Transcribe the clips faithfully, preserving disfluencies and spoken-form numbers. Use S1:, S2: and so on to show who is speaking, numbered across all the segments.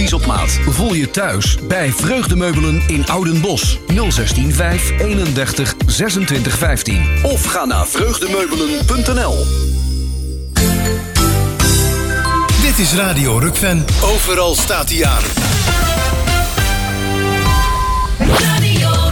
S1: advies op maat. Voel je thuis bij Vreugdemeubelen in Oudenbosch. nul zestien vijf eenendertig zesentwintig vijftien. Of ga naar vreugdemeubelen punt n l.
S2: Dit is Radio Rukven. Overal staat hij aan.
S3: Radio Rukven.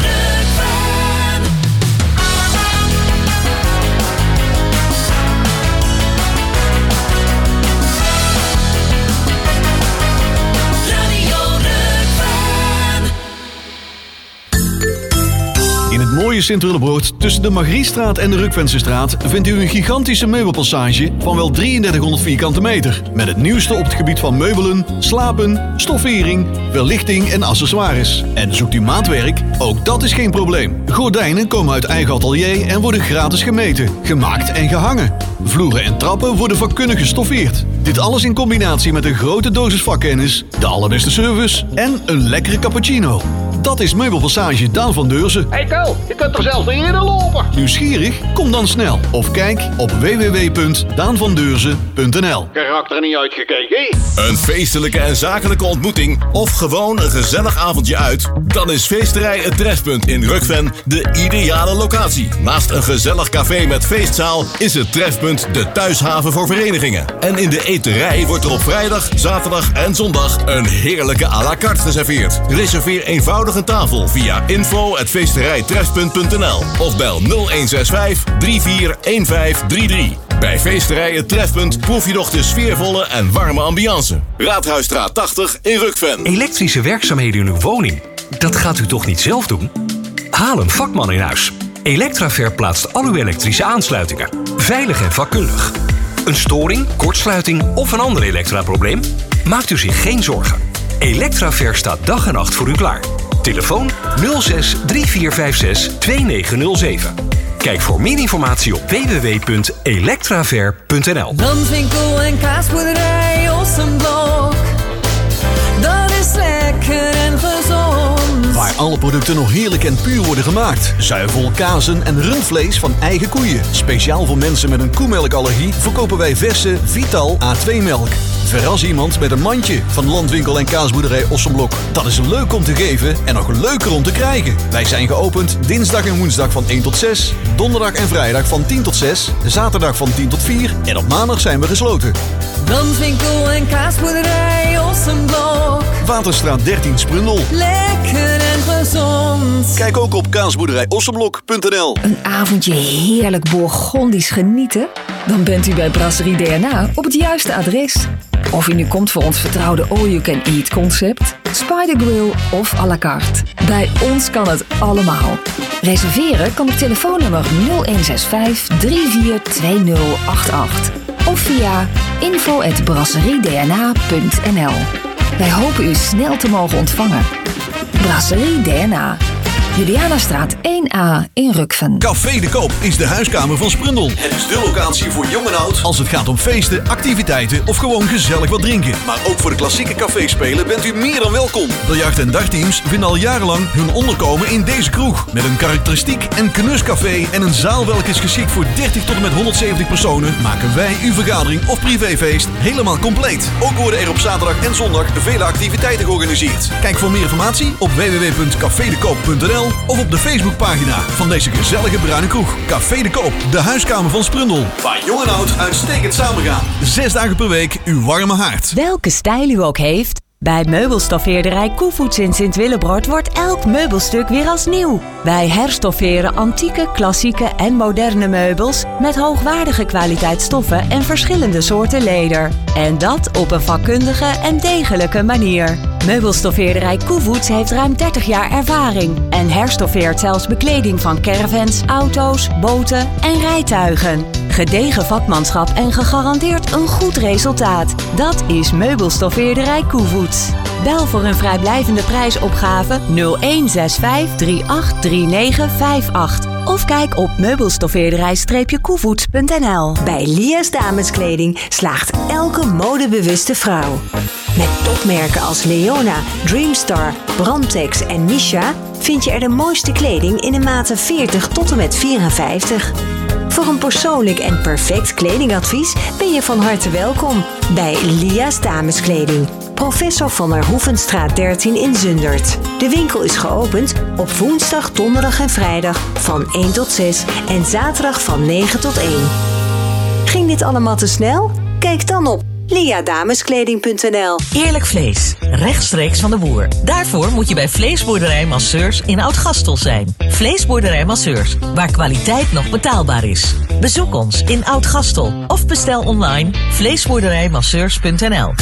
S4: In het mooie Sint-Willebroord, tussen de Margriestraat en de Rukvensestraat, vindt u een gigantische meubelpassage van wel drieëndertighonderd vierkante meter. Met het nieuwste op het gebied van meubelen, slapen, stoffering, verlichting en accessoires. En zoekt u maatwerk? Ook dat is geen probleem. Gordijnen komen uit eigen atelier en worden gratis gemeten, gemaakt en gehangen. Vloeren en trappen worden vakkundig gestoffeerd. Dit alles in combinatie met een grote dosis vakkennis, de allerbeste service en een lekkere cappuccino. Dat is Meubelpassage Daan van Deurzen.
S5: Hey Tel, je kunt er zelfs niet in lopen.
S4: Nieuwsgierig? Kom dan snel. Of kijk op w w w punt daan van deurzen punt n l.
S5: Karakter niet uitgekeken.
S2: Een feestelijke en zakelijke ontmoeting of gewoon een gezellig avondje uit? Dan is Feesterij Het Trefpunt in Rukven de ideale locatie. Naast een gezellig café met feestzaal is het Trefpunt de thuishaven voor verenigingen. En in de eterij wordt er op vrijdag, zaterdag en zondag een heerlijke à la carte geserveerd. Reserveer eenvoudig een tafel via info at feesterijtrefpunt punt n l of bel nul een zes vijf drie vier een vijf drie drie. Bij Feesterij Het Trefpunt proef je nog de sfeervolle en warme ambiance. Raadhuisstraat tachtig in Rukven.
S6: Elektrische werkzaamheden in uw woning? Dat gaat u toch niet zelf doen? Haal een vakman in huis. Electraver plaatst al uw elektrische aansluitingen. Veilig en vakkundig. Een storing, kortsluiting of een ander elektraprobleem? Maakt u zich geen zorgen. Electraver staat dag en nacht voor u klaar. Telefoon nul zes drie vier vijf zes twee negen nul zeven. Kijk voor meer informatie op w w w punt electraver punt n l.
S3: Landwinkel en kaasboerderij Ossenblok. Dat is lekker en gezond.
S4: Waar alle producten nog heerlijk en puur worden gemaakt. Zuivel, kazen en rundvlees van eigen koeien. Speciaal voor mensen met een koemelkallergie verkopen wij verse Vital A twee melk. Verras iemand met een mandje van Landwinkel en kaasboerderij Ossenblok. Dat is leuk om te geven en nog leuker om te krijgen. Wij zijn geopend dinsdag en woensdag van één tot zes, donderdag en vrijdag van tien tot zes, zaterdag van tien tot vier en op maandag zijn we gesloten.
S3: Landwinkel en kaasboerderij Ossenblok.
S4: Waterstraat dertien Sprundel.
S3: Lekker en gezond.
S4: Kijk ook op kaasboerderij ossenblok punt n l.
S7: Een avondje heerlijk Bourgondisch genieten? Dan bent u bij Brasserie D N A op het juiste adres. Of u nu komt voor ons vertrouwde all-you-can-eat concept, Spider Grill of à la carte. Bij ons kan het allemaal. Reserveren kan op telefoonnummer nul een zes vijf drie vier twee nul acht acht of via info at brasserie d n a punt n l. Wij hopen u snel te mogen ontvangen. Brasserie D N A. Julianastraat één A in Rukven.
S4: Café de Koop is de huiskamer van Sprundel. Het is de locatie voor jong en oud als het gaat om feesten, activiteiten of gewoon gezellig wat drinken. Maar ook voor de klassieke caféspelen bent u meer dan welkom. Biljart- en dagteams vinden al jarenlang hun onderkomen in deze kroeg. Met een karakteristiek en knuscafé en een zaal welke is geschikt voor dertig tot en met honderdzeventig personen, maken wij uw vergadering of privéfeest helemaal compleet. Ook worden er op zaterdag en zondag vele activiteiten georganiseerd. Kijk voor meer informatie op w w w punt café de koop punt n l of op de Facebookpagina van deze gezellige bruine kroeg. Café de Koop, de huiskamer van Sprundel. Waar jong en oud uitstekend samengaan. Zes dagen per week uw warme haard.
S8: Welke stijl u ook heeft, bij meubelstoffeerderij Koevoets in Sint-Willebroord wordt elk meubelstuk weer als nieuw. Wij herstofferen antieke, klassieke en moderne meubels met hoogwaardige kwaliteit stoffen en verschillende soorten leder. En dat op een vakkundige en degelijke manier. Meubelstoffeerderij Koevoets heeft ruim dertig jaar ervaring en herstoffeert zelfs bekleding van caravans, auto's, boten en rijtuigen. Gedegen vakmanschap en gegarandeerd een goed resultaat. Dat is Meubelstoffeerderij Koevoets. Bel voor een vrijblijvende prijsopgave nul een zes vijf drie acht drie negen vijf acht of kijk op meubelstoffeerderij koevoets punt n l.
S9: Bij Lia's Dameskleding slaagt elke modebewuste vrouw. Met topmerken als Leona, Dreamstar, Brandtex en Misha vind je er de mooiste kleding in de maten veertig tot en met vierenvijftig. Voor een persoonlijk en perfect kledingadvies ben je van harte welkom bij Lia's Dameskleding. Professor van der Hoevenstraat dertien in Zundert. De winkel is geopend op woensdag, donderdag en vrijdag van één tot zes en zaterdag van negen tot één. Ging dit allemaal te snel? Kijk dan op leadameskleding punt n l.
S10: Eerlijk vlees, rechtstreeks van de boer. Daarvoor moet je bij Vleesboerderij Masseurs in Oud-Gastel zijn. Vleesboerderij Masseurs, waar kwaliteit nog betaalbaar is. Bezoek ons in Oud-Gastel of bestel online vleesboerderijmasseurs punt n l.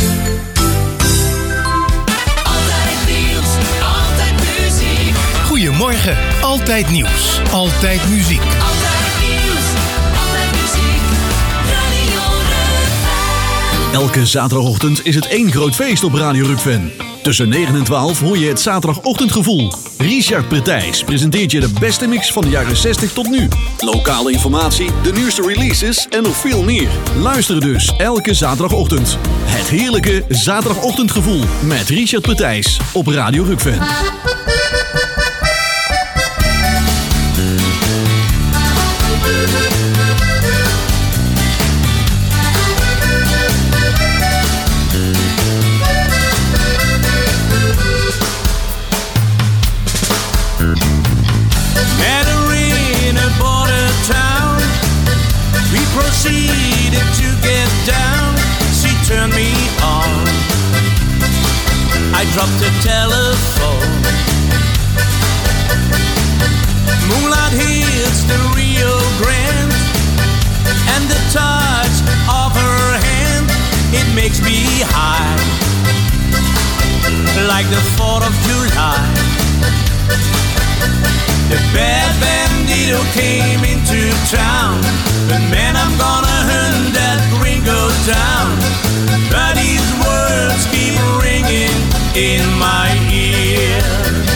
S11: Goedemorgen, altijd nieuws, altijd muziek.
S4: Elke zaterdagochtend is het één groot feest op Radio Rukven. Tussen negen en twaalf hoor je het zaterdagochtendgevoel. Richard Pretijs presenteert je de beste mix van de jaren zestig tot nu. Lokale informatie, de nieuwste releases en nog veel meer. Luister dus elke zaterdagochtend. Het heerlijke zaterdagochtendgevoel met Richard Pretijs op Radio Rukven.
S12: Proceeded to get down, she turned me on. I dropped the telephone. Moonlight hits the Rio Grande, and the touch of her hand, it makes me high, like the fourth of July. The bad bandito came into town, but man, I'm gonna hunt that gringo down. But his words keep ringing in my ear.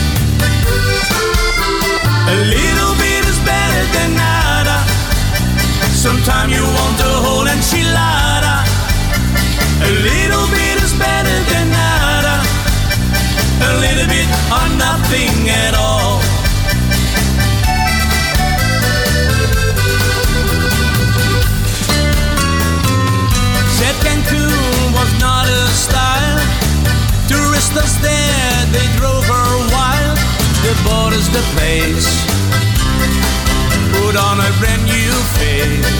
S12: A little bit is better than nada. Sometimes you want a whole enchilada. A little bit is better than nada. A little bit or nothing at all. Said Cancun was not a style. Tourists there, they drove her wild. The border's the place. Put on a brand new face.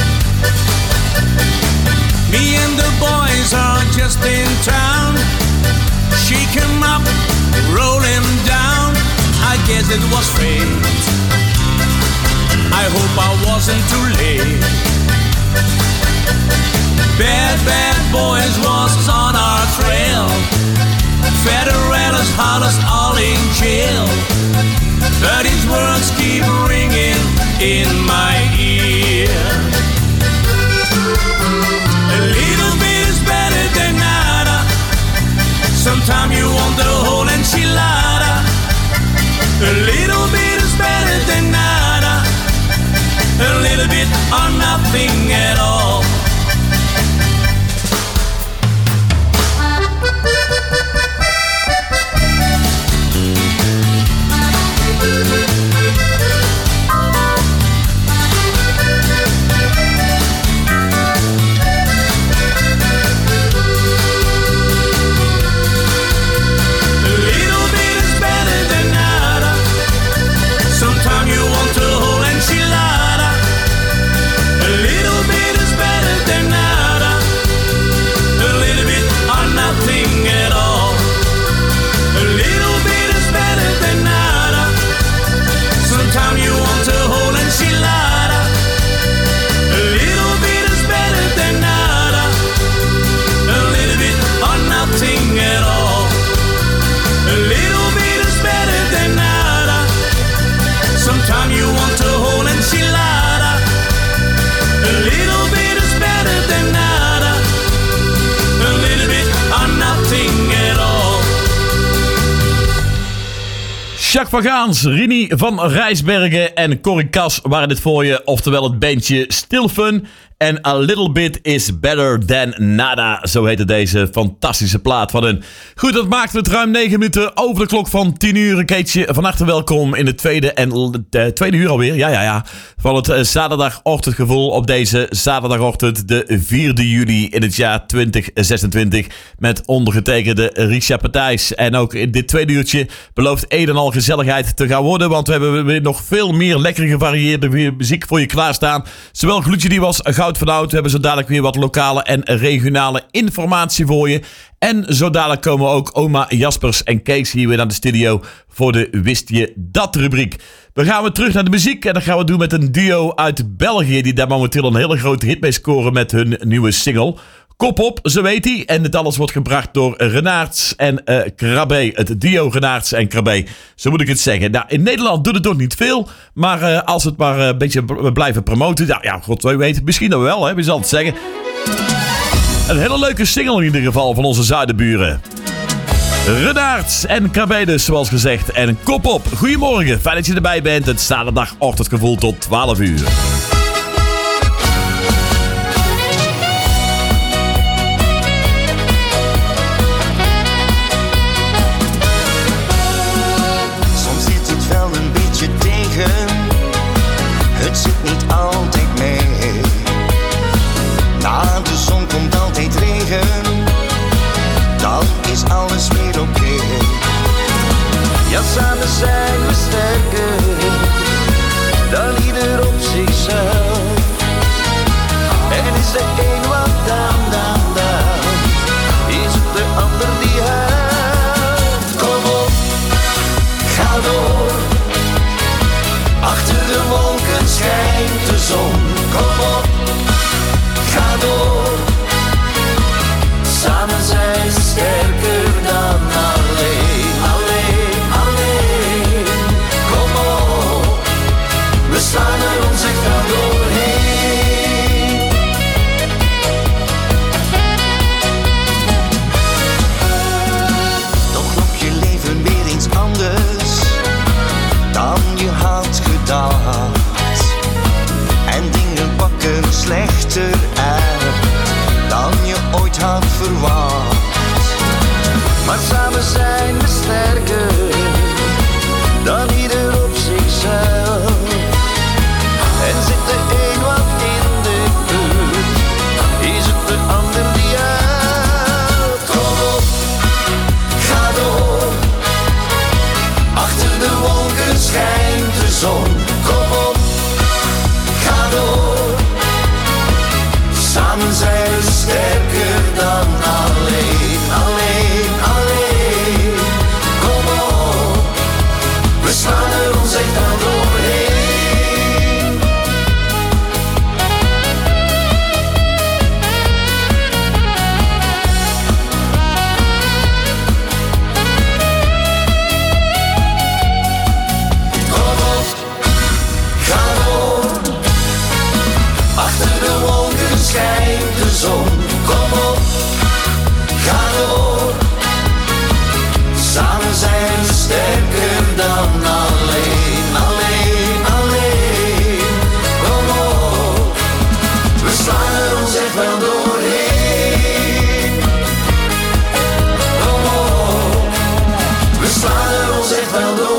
S12: Me and the boys are just in town. Shake 'em up, roll 'em down. I guess it was fate. I hope I wasn't too late. Bad, bad boys was on our trail. Federales had us all in jail. But his words keep ringing in my ear. A little bit is better than nada. Sometimes you want the whole enchilada. A little bit is better than nada. A little bit or nothing at all.
S13: Jacques van Gaans, Rini van Rijsbergen en Corrie Kas waren dit voor je. Oftewel het bandje Still Fun. En A Little Bit is Better Than Nada. Zo heette deze fantastische plaat van hun. Goed, dat maakt het ruim negen minuten over de klok van tien uur. Keetje, van harte welkom in de tweede en de tweede uur alweer. Ja, ja, ja. Van het uh, zaterdagochtendgevoel op deze zaterdagochtend, de vierde juli in het jaar twintig zesentwintig. Met ondergetekende Richard Partijs. En ook in dit tweede uurtje belooft een en al gezelligheid te gaan worden. Want we hebben weer nog veel meer lekker gevarieerde muziek voor je klaarstaan. Zowel gloedje die was goud van oud. We hebben zo dadelijk weer wat lokale en regionale informatie voor je. En zo dadelijk komen ook oma Jaspers en Kees hier weer naar de studio voor de Wist je dat rubriek. We gaan weer terug naar de muziek en dat gaan we doen met een duo uit België die daar momenteel een hele grote hit mee scoren met hun nieuwe single. Kop op, zo weet hij. En dit alles wordt gebracht door Renaerts en uh, Krabbe. Het duo Renaerts en Krabbe. Zo moet ik het zeggen. Nou, in Nederland doet het nog niet veel. Maar uh, als we het maar uh, een beetje b- blijven promoten. Nou ja, god weet. Misschien dan wel, hè. Wie zal het zeggen. Een hele leuke single in ieder geval van onze zuidenburen. Renaerts en Krabbe dus, zoals gezegd. En kop op. Goedemorgen. Fijn dat je erbij bent. Het zaterdagochtendgevoel tot twaalf uur.
S14: Het zit niet altijd mee. Na de zon komt altijd regen. Dan is alles weer oké. Okay. Ja, samen zijn we sterker dan ieder op zichzelf. En is er één wat down, down, down, is het de ander die helpt. Kom op, ga door. Achter de wolken schijnt de zon. Kom op, ga door. Samen zijn ze sterker dan alleen, alleen, alleen. Kom op, we slaan er ons echt wel doorheen. Toch nog je leven weer eens anders dan je had gedacht. En dingen pakken slechter uit dan je ooit had verwacht. Maar samen zijn we sterker dan ieder op zichzelf. En zit de een wat in de buurt, is het de ander die helpt. Kom op, ga door. Achter de wolken schijnt de zon. Kom op, ga door. Samen zijn we sterker dan alleen, alleen, alleen. Kom op, we slaan er ons echt wel doorheen. Schijnt de zon, kom op, ga door. Samen zijn we sterker dan alleen, alleen, alleen. Kom op, we slaan er ons echt wel doorheen. Kom op, we slaan er ons echt wel doorheen.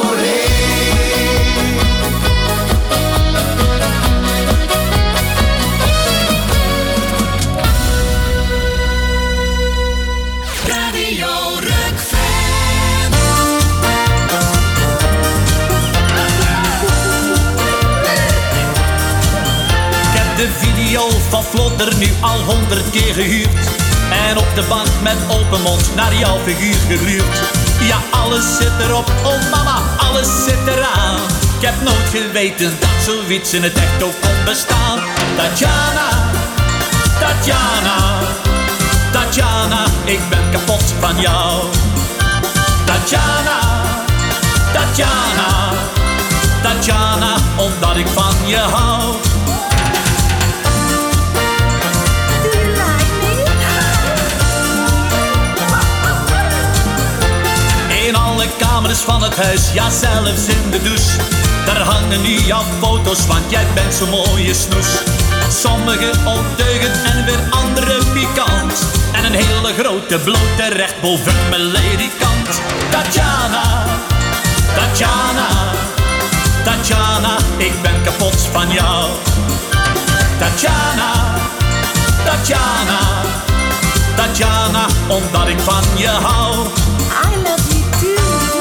S15: De video van Vlodder nu al honderd keer gehuurd. En op de bank met open mond naar jouw figuur gegluurd. Ja, alles zit erop, oh mama, alles zit eraan. Ik heb nooit geweten dat zoiets in het echt ook kon bestaan. Tatjana, Tatjana, Tatjana, ik ben kapot van jou. Tatjana, Tatjana, Tatjana, omdat ik van je hou. In alle kamers van het huis, ja zelfs in de douche. Daar hangen nu jouw foto's, want jij bent zo'n mooie snoes. Sommige ondeugend en weer andere pikant. En een hele grote blote recht boven mijn ledikant. Tatjana, Tatjana, Tatjana, ik ben kapot van jou. Tatjana, Tatjana, Tatjana, omdat ik van je hou.
S3: I love you too.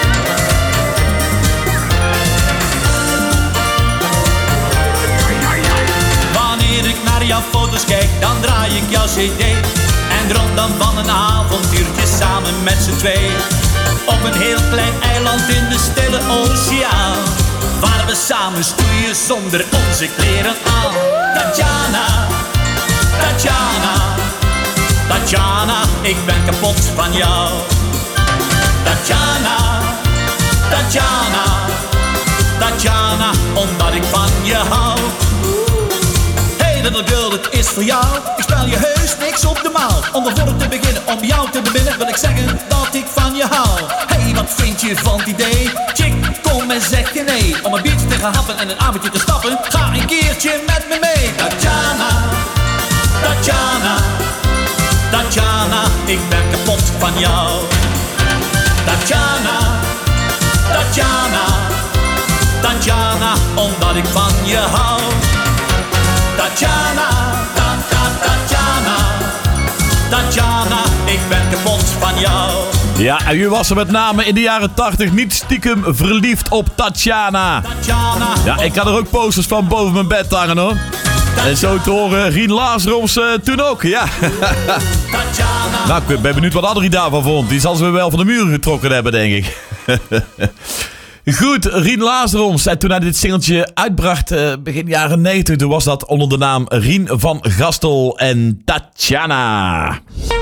S15: Wanneer ik naar jouw foto's kijk, dan draai ik jouw cd. En droom dan van een avontuurtje samen met z'n twee. Op een heel klein eiland in de stille oceaan, waar we samen stoeien zonder onze kleren aan. Tatjana, Tatjana, Tatjana, ik ben kapot van jou. Tatjana, Tatjana, Tatjana, omdat ik van je hou. Hey little girl, het is voor jou. Ik spel je heus niks op de maal. Om ervoor te beginnen, om jou te beminnen, wil ik zeggen dat ik van je hou. Hey, wat vind je van het idee? Chick, kom en zeg je nee. Om een biertje te gaan happen en een avondje te stappen. Ga een keertje met me mee. Tatjana, Tatjana, Tatjana, ik ben kapot van jou. Tatjana, Tatjana, Tatjana, omdat ik van je hou. Tatjana, ta ta Tatjana, Tatjana, ik ben kapot van jou.
S13: Ja, en u was er met name in de jaren tachtig niet stiekem verliefd op Tatjana.
S15: Tatjana.
S13: Ja, ik had er ook posters van boven mijn bed hangen hoor. En zo te horen Rien Lazaroms uh, toen ook, ja. Nou, ik ben benieuwd wat Adrie daarvan vond. Die zal ze wel van de muren getrokken hebben, denk ik. Goed, Rien Lazaroms. En toen hij dit singeltje uitbracht, uh, begin jaren negentig, toen was dat onder de naam Rien van Gastel en Tatjana.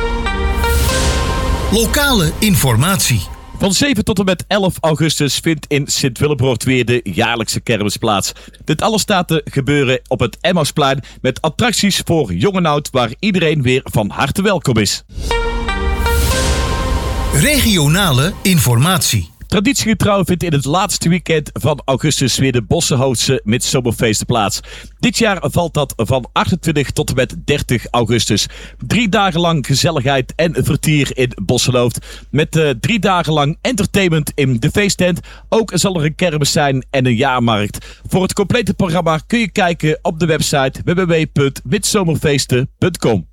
S11: Lokale informatie.
S13: Van zeven tot en met elf augustus vindt in Sint-Willebroord weer de jaarlijkse kermis plaats. Dit alles staat te gebeuren op het Emmausplein met attracties voor jong en oud waar iedereen weer van harte welkom is.
S11: Regionale informatie.
S13: Traditiegetrouw vindt in het laatste weekend van augustus weer de Bossenhoutse Midzomerfeesten plaats. Dit jaar valt dat van achtentwintig tot en met dertig augustus. Drie dagen lang gezelligheid en vertier in Bossenhoofd. Met uh, drie dagen lang entertainment in de feesttent. Ook zal er een kermis zijn en een jaarmarkt. Voor het complete programma kun je kijken op de website w w w punt midzomerfeesten punt com.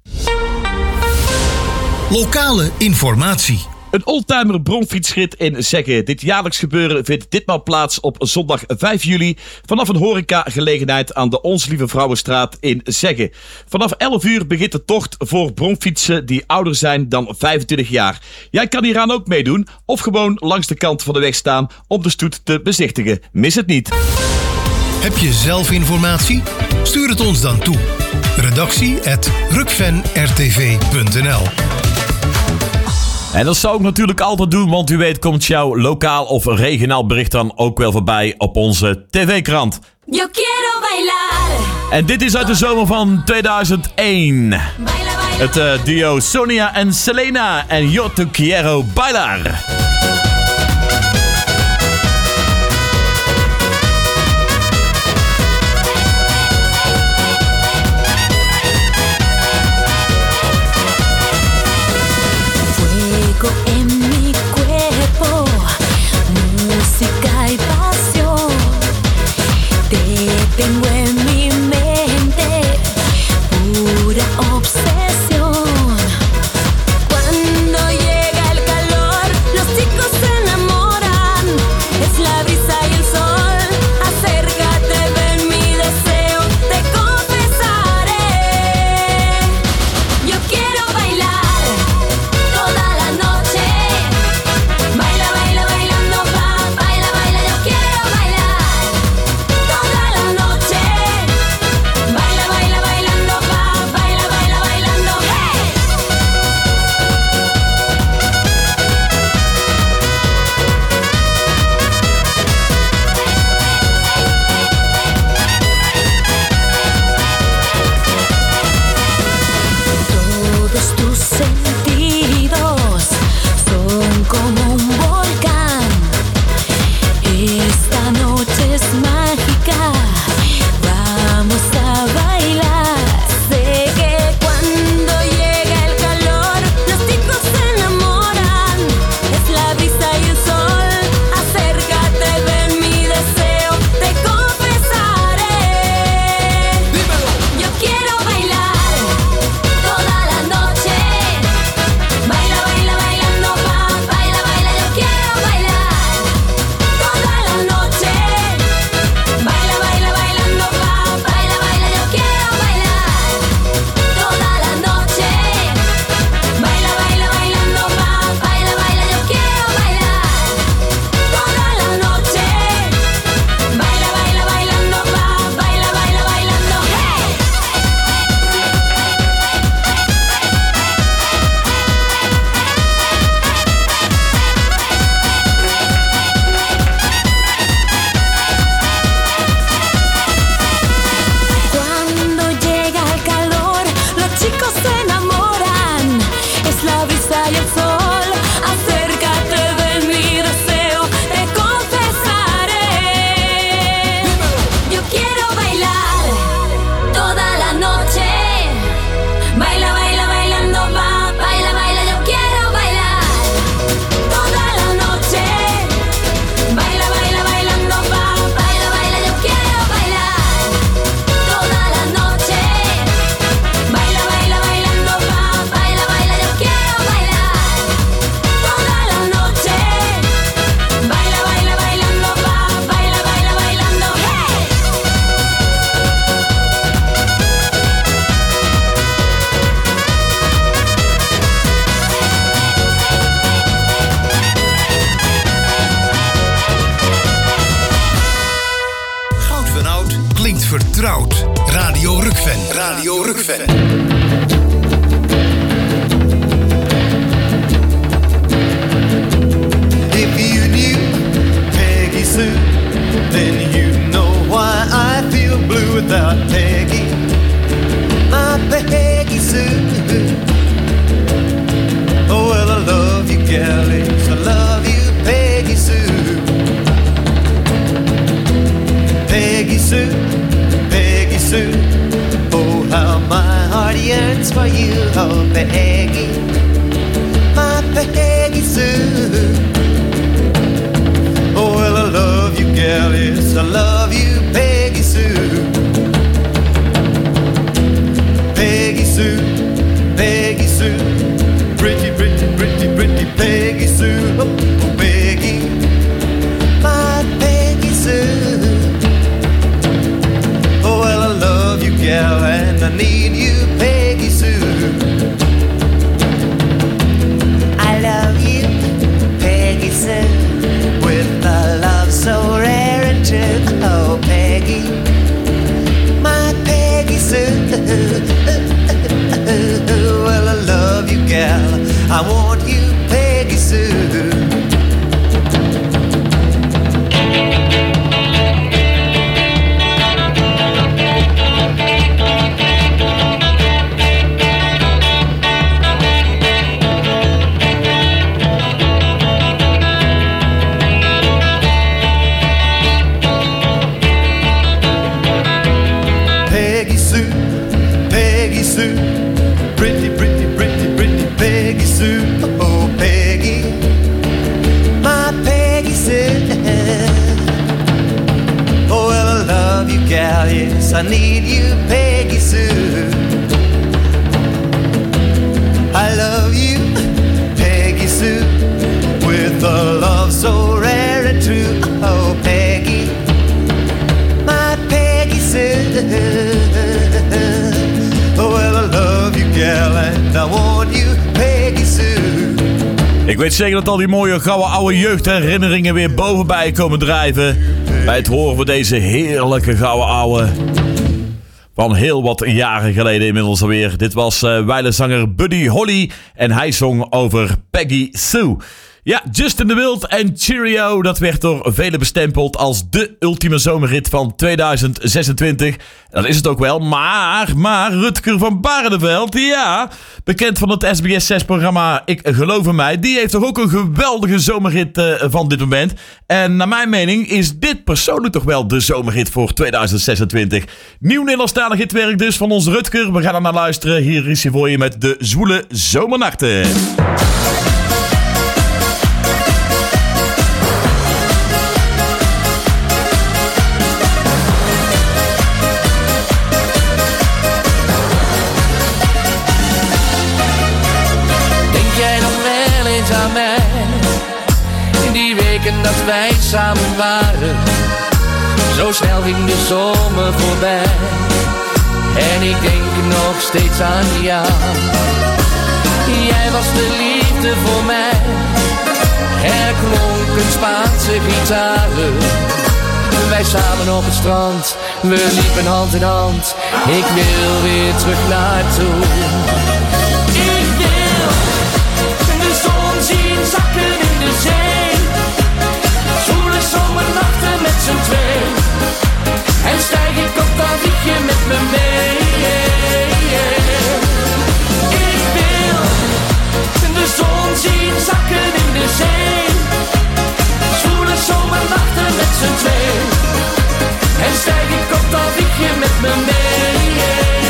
S11: Lokale informatie.
S13: Een oldtimer bromfietsrit in Zegge. Dit jaarlijks gebeuren vindt ditmaal plaats op zondag vijf juli... vanaf een horecagelegenheid aan de Ons Lieve Vrouwenstraat in Zegge. Vanaf elf uur begint de tocht voor bromfietsen die ouder zijn dan vijfentwintig jaar. Jij kan hieraan ook meedoen of gewoon langs de kant van de weg staan om de stoet te bezichtigen. Mis het niet.
S11: Heb je zelf informatie? Stuur het ons dan toe. redactie at rukven r t v punt n l.
S13: En dat zou ik natuurlijk altijd doen, want u weet komt jouw lokaal of regionaal bericht dan ook wel voorbij op onze tv-krant.
S3: Yo quiero bailar.
S13: En dit is uit de zomer van tweeduizend één.
S3: Baila, baila.
S13: Het uh, duo Sonia en Selena en Yo te quiero bailar.
S3: En mi cuerpo, música y pasión. Te tengo en mi mente, pura obsesión. Cuando llega el calor, los chicos
S11: vertrouwd. Radio Rukven. Radio Rukven.
S16: If you knew Peggy Sue, then you know why I feel blue without Peggy. My Peggy Sue. Oh, well, I love you, galleys. I love you, Peggy Sue. Peggy Sue, Peggy Sue. Oh, how my heart yearns for you, oh, Peggy. My Peggy Sue. Oh, well, I love you, gal, yes, I love you, Peggy Sue. Peggy Sue, Peggy Sue. Pretty, pretty, pretty, pretty Peggy Sue. Oh, oh, Peggy, my Peggy Sue. Oh, well, I love you, gal, and I need you, Peggy Sue. I love you, Peggy Sue, with a love so rare and true. Oh, Peggy, my Peggy Sue. Well, I love you, gal, I want you, Peggy Sue. Peggy Sue, Peggy Sue, pretty, pretty, pretty, pretty Peggy Sue. Oh, Peggy, my Peggy Sue. Oh, well, I love you, gal, yes, I need you, Peggy Sue. I love you, Peggy Sue, with a love so rare and true. Oh, Peggy, my Peggy Sue. Oh, well, I love you, gal, and I want you, Peggy Sue.
S13: Ik weet zeker dat al die mooie gouden oude jeugdherinneringen weer bovenbij komen drijven bij het horen van deze heerlijke gouden oude van heel wat jaren geleden inmiddels alweer. Dit was uh, wijlenzanger Buddy Holly en hij zong over Peggy Sue. Ja, Justin de Wild en Cheerio, dat werd door velen bestempeld als de ultieme zomerhit van tweeduizend zesentwintig. Dat is het ook wel, maar, maar Rutger van Barneveld, ja, bekend van het S B S zes-programma Ik Geloof in Mij, die heeft toch ook een geweldige zomerhit uh, van dit moment. En naar mijn mening is dit persoonlijk toch wel de zomerhit voor tweeduizend zesentwintig. Nieuw Nederlandstalig hitwerk dus van ons Rutger. We gaan er naar luisteren. Hier is hij voor je met de zwoele zomernachten.
S17: Aan mij, in die weken dat wij samen waren, zo snel ging de zomer voorbij. En ik denk nog steeds aan jou. Jij was de liefde voor mij. Er klonken Spaanse gitaren. Wij samen op het strand, we liepen hand in hand. Ik wil weer terug naartoe. Ik wil de zon zien zakken in de zee. Zwoele zomernachten met z'n twee. En stijg ik op, dan vlieg je met me mee. Ik wil de zon zien zakken in de zee. Zwoele zomernachten met z'n twee. En stijg ik op, dan vlieg je met me mee.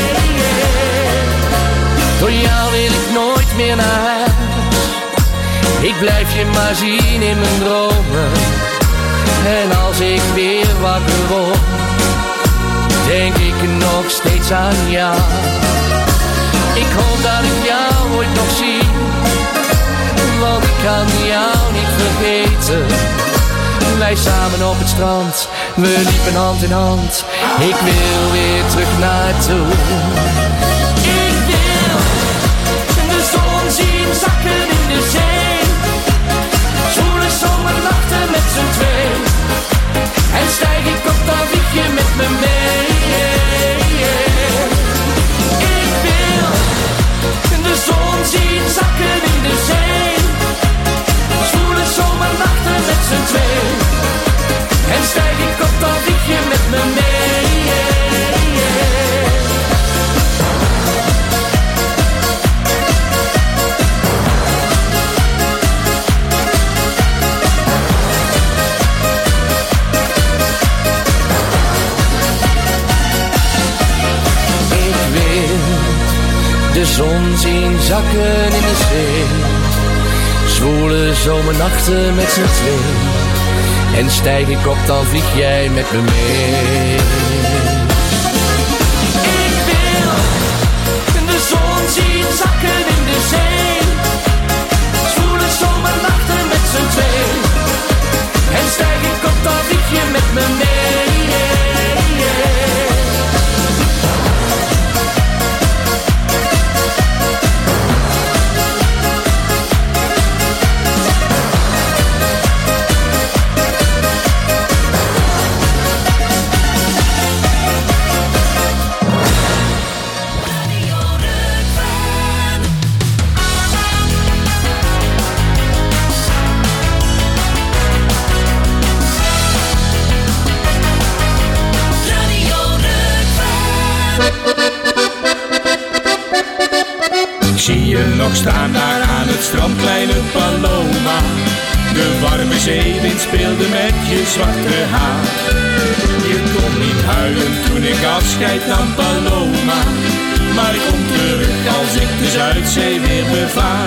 S17: Door jou wil ik nooit meer naar huis. Ik blijf je maar zien in mijn dromen. En als ik weer wakker word, denk ik nog steeds aan jou. Ik hoop dat ik jou ooit nog zie, want ik kan jou niet vergeten. Wij samen op het strand, we liepen hand in hand. Ik wil weer terug naartoe. Ik wil de zon zien zakken in de zee. Zwoele zomernachten met z'n twee. En stijg ik op, dan vlieg je met me mee. zon zien zakken in de zee. Zwoele zomernachten met z'n twee. En stijg ik op, dan vlieg jij met me mee. Ik wil de zon zien zakken in de zee. Zwoele zomernachten met z'n twee. En stijg ik op, dan vlieg je met me mee.
S12: Ik zie je nog staan daar aan het strand, kleine Paloma. De warme zeewind speelde met je zwarte haar. Je kon niet huilen toen ik afscheid nam, Paloma. Maar ik kom terug als ik de Zuidzee weer bevaar.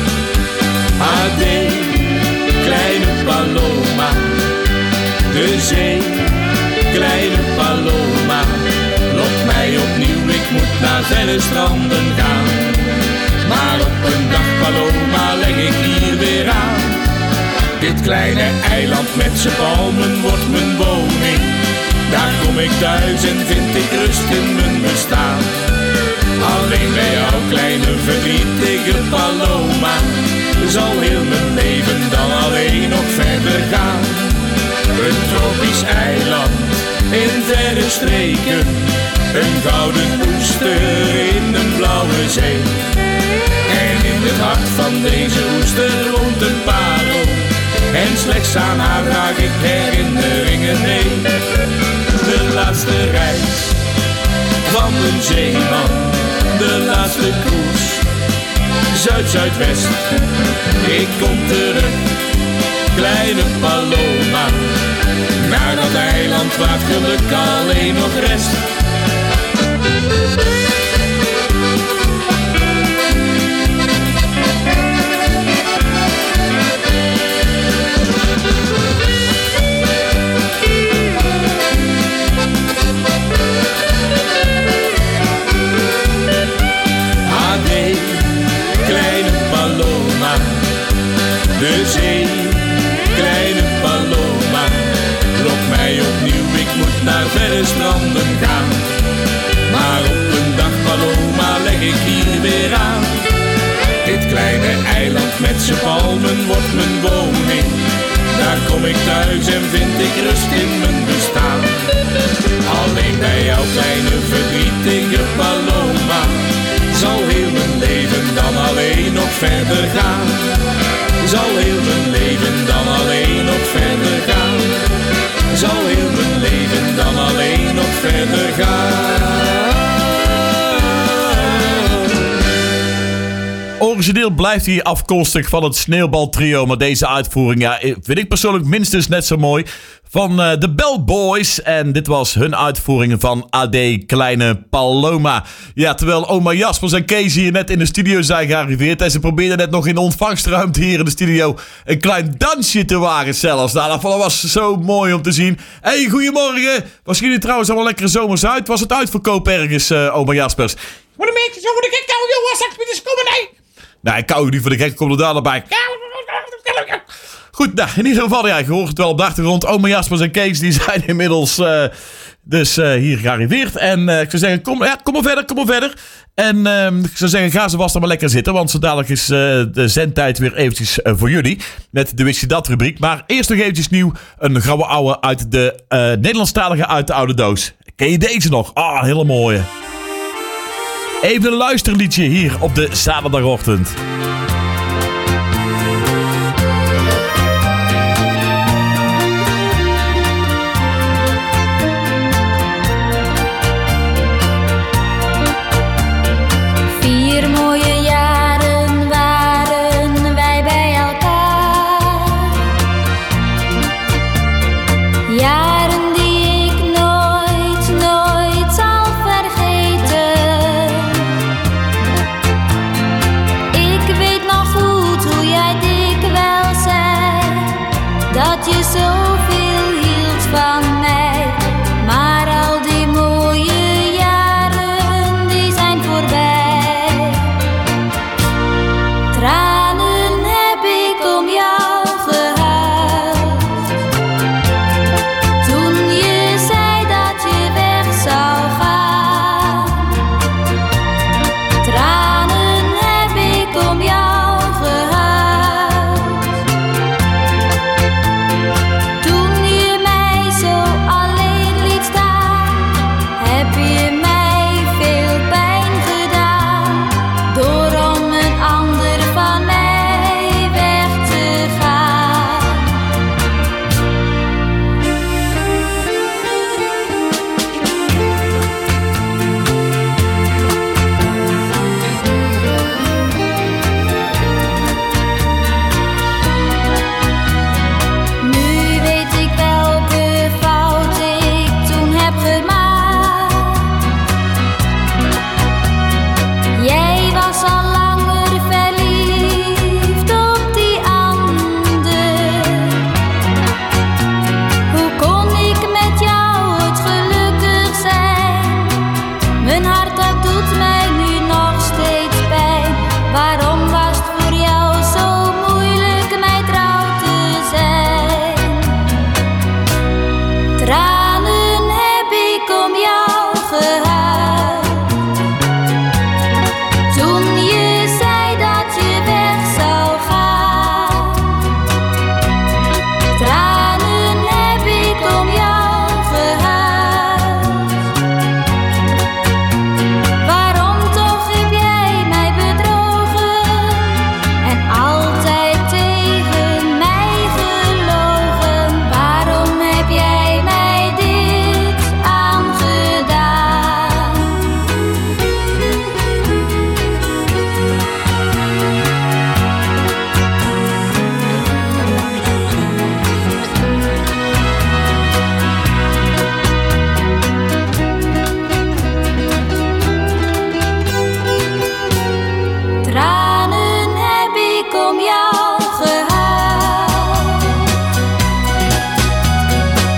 S12: Ade, kleine Paloma. De zee, kleine Paloma. Lok mij opnieuw, ik moet naar verre stranden gaan. Maar op een dag, Paloma, leg ik hier weer aan. Dit kleine eiland met z'n palmen wordt mijn woning. Daar kom ik thuis en vind ik rust in mijn bestaan. Alleen bij jouw kleine verdrietige Paloma zal heel mijn leven dan alleen nog verder gaan. Een tropisch eiland in verre streken. Een gouden oester in een blauwe zee. En in het hart van deze oester woont een parel. En slechts aan haar draag ik herinneringen mee. De laatste reis van een zeeman. De laatste koers. Zuid-Zuidwest. Ik kom terug, kleine Paloma. Naar dat eiland waar het geluk alleen nog rest. De zee, kleine Paloma, lok mij opnieuw, ik moet naar verre stranden gaan. Maar op een dag, Paloma, leg ik hier weer aan. Dit kleine eiland met z'n palmen wordt mijn woning. Daar kom ik thuis en vind ik rust in mijn bestaan. Alleen bij jouw kleine verdrietige Paloma zal heel mijn leven dan alleen nog verder gaan. Zal heel mijn leven dan alleen nog verder gaan. Zal heel mijn leven dan alleen nog verder gaan.
S13: Origineel blijft hij afkomstig van het Sneeuwbaltrio. Maar deze uitvoering ja, vind ik persoonlijk minstens net zo mooi. Van uh, de Bell Boys. En dit was hun uitvoering van Ade, kleine Paloma. Ja, terwijl oma Jaspers en Kees hier net in de studio zijn gearriveerd. En ze probeerden net nog in de ontvangstruimte hier in de studio een klein dansje te wagen zelfs. Nou, dat was zo mooi om te zien. Hey, goedemorgen. Was jullie trouwens allemaal lekkere zomers uit? Was het uitverkoop ergens, uh, oma Jaspers?
S18: Moet een beetje zo voor de gek kou, jongen. Straks moet eens komen, nee.
S13: Nee, ik kou niet voor de gek. Ik kom er daar bij. Goed, nou, in ieder geval, ja, je hoort het wel op de achtergrond. Oma Jaspers en Kees, die zijn inmiddels uh, dus uh, hier gearriveerd. En uh, ik zou zeggen, kom, ja, kom maar verder, kom maar verder. En uh, ik zou zeggen, ga ze vast dan maar lekker zitten. Want zo dadelijk is uh, de zendtijd weer eventjes uh, voor jullie. Met de Wist je dat rubriek. Maar eerst nog eventjes nieuw. Een gouden ouwe uit de uh, Nederlandstalige uit de oude doos. Ken je deze nog? Ah, oh, hele mooie. Even een luisterliedje hier op de zaterdagochtend.
S3: Vier mooie jaren waren wij bij elkaar. Jaren die ik nooit, nooit zal vergeten.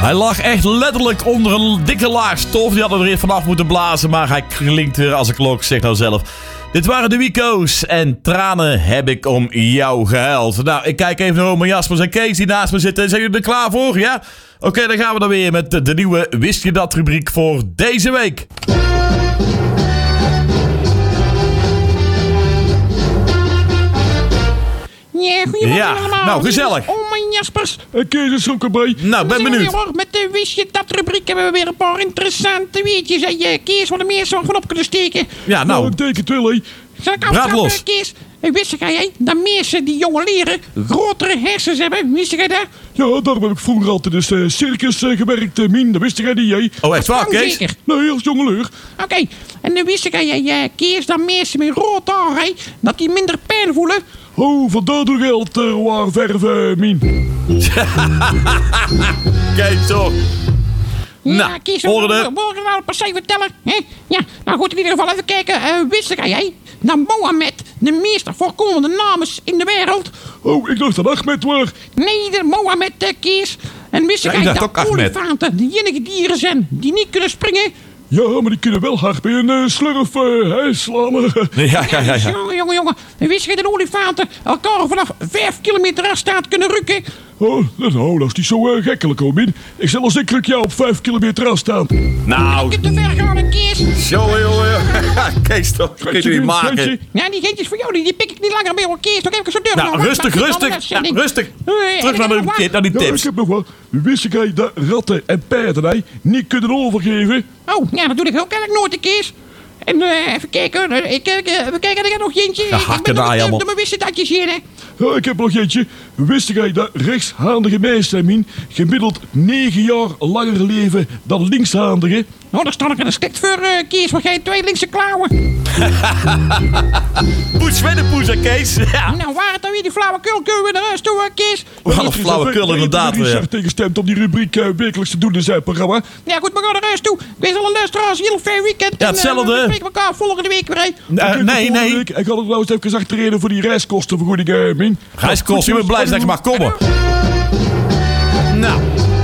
S13: Hij lag echt letterlijk onder een dikke laag stof. Die hadden we er weer vanaf moeten blazen, maar hij klinkt weer als een klok, zeg nou zelf. Dit waren de Wico's en tranen heb ik om jou gehuild. Nou, ik kijk even naar oma Jaspers en Kees die naast me zitten. Zijn jullie er klaar voor? Ja? Oké, okay, dan gaan we dan weer met de, de nieuwe Wist je dat rubriek voor deze week.
S18: Ja, goedemorgen
S13: ja,
S18: allemaal.
S13: nou, gezellig.
S18: Oh, mijn Jaspers.
S19: En Kees is ook erbij.
S13: Nou, ben benieuwd.
S18: Hoor, met de Wist je dat rubriek hebben we weer een paar interessante weetjes. En je Kees van de meer zo gewoon op kunnen steken.
S13: Ja, nou.
S19: Ik denk het wel, hé.
S18: Zal ik aftrappen, Kees? Wist jij dat mensen die jonge leren grotere hersens hebben? Wist jij dat?
S19: Ja, daarom heb ik vroeger altijd in de circus uh, gewerkt, uh, Mien. Dat wist jij niet, jij.
S13: Oh, echt waar, Kees?
S18: Zeker?
S19: Nee, als jongeleur.
S18: Oké, okay. En dan wist jij, uh, Kees, dat mensen met rood haar, hè, dat die minder pijn voelen?
S19: Oh, vandaar doe je altijd uh, waar verven, Mien.
S13: Kijk toch.
S18: Ja,
S13: nou,
S18: Kees, morgen nou per se vertellen. Hè? Ja, nou goed, in ieder geval even kijken. Uh, wist jij dat Mohammed de meest voorkomende naam is in de wereld?
S19: Oh, ik dacht dat Ahmed was.
S18: Nee, de Mohammed, uh, Kees. En wist jij
S13: ja,
S18: dat olifanten de enige dieren zijn die niet kunnen springen?
S19: Ja, maar die kunnen wel hard bij een uh, slurf uh, slaan.
S13: Ja, ja, ja, ja.
S18: Jongen, jongen, jongen. Wist je dat olifanten elkaar vanaf vijf kilometer afstand kunnen rukken?
S19: Oh, nou, dat is niet zo uh, gekkelijk, hoor, Min. Ik zal als ik ruk jou op vijf kilometer afstaan.
S13: Nou.
S18: Ik heb te ver gaan, Kees.
S13: Zo, jongen. Kees, toch. Dat kun je niet maken.
S18: Ja, die geentjes voor jou, die, die pik ik niet langer bij, hoor, Kees. Nog even zo durven.
S13: Nou, nou rustig, rustig. Ja, rustig. Terug naar, de, naar die tips.
S19: Ja, ik heb nog wat. Wist jij dat ratten en paarden hè, niet kunnen overgeven?
S18: Oh, ja, dat doe ik ook eigenlijk nooit, Kees. En uh, even kijken, ik, uh, even kijken, ik heb nog eentje.
S13: Ja,
S18: ik ben nog
S13: allemaal.
S18: de wist datjes hier, hè.
S19: Ja, ik heb nog eentje. Wist jij dat rechtshandige mensen, Mien, gemiddeld negen jaar langer leven dan linkshandigen?
S18: Nou, daar sta ik in een stikt voor, uh, Kees, want jij twee linkse klauwen.
S13: Poes, Svennepoes, hè, Kees. Ja.
S18: Nou, waar het dan weer die flauwekul kunnen we naar huis toe, uh, Kees?
S13: Wat een flauwekul, inderdaad.
S19: Ik heb toegestemd om die rubriek uh, wekelijks te doen in zijn programma.
S18: Ja, goed, we gaan naar huis toe. Ik wens alle luisteraars een heel fijn weekend.
S13: Ja, hetzelfde.
S18: En, uh, we spreken elkaar volgende week weer, hè.
S13: Uh, nee, nee.
S19: Week. Ik had het trouwens even achterreden voor die reiskostenvergoeding, uh, Mien.
S13: Reiskosten, je bent blij dat je mag komen. Nou.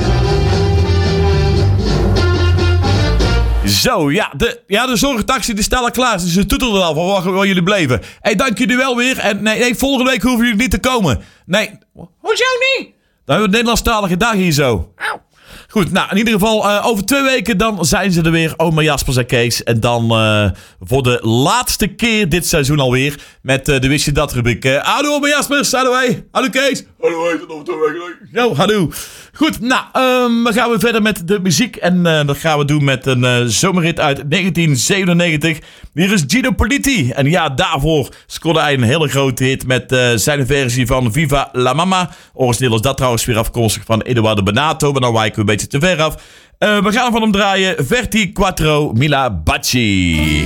S13: Zo, ja, de, ja, de zorgtaxi die staat al klaar. Dus ze toeteren al van waar, waar jullie bleven. Hé, hey, dank jullie wel weer. En nee, nee, volgende week hoeven jullie niet te komen. Nee.
S18: Hoezo niet?
S13: Dan hebben we een Nederlandstalige dag hier zo.
S18: Au.
S13: Goed, nou, in ieder geval, uh, over twee weken dan zijn ze er weer. Oma Jaspers en Kees. En dan uh, voor de laatste keer dit seizoen alweer met uh, de Wist je dat rubriek. Uh, hallo Oma Jaspers, hallo hey, hallo Kees.
S19: Hallo hey, tot over twee weken.
S13: Yo, hallo. Goed, nou, um, dan gaan we verder met de muziek. En uh, dat gaan we doen met een uh, zomerhit uit negentien zevenennegentig. Hier is Gino Politi. En ja, daarvoor scoorde hij een hele grote hit met uh, zijn versie van Viva la Mama. Origineel is dat trouwens weer afkomstig van Eduardo Benato. Maar dan wijken we een beetje te ver af. Uh, we gaan van hem draaien. Verti Quattro Mila Baci.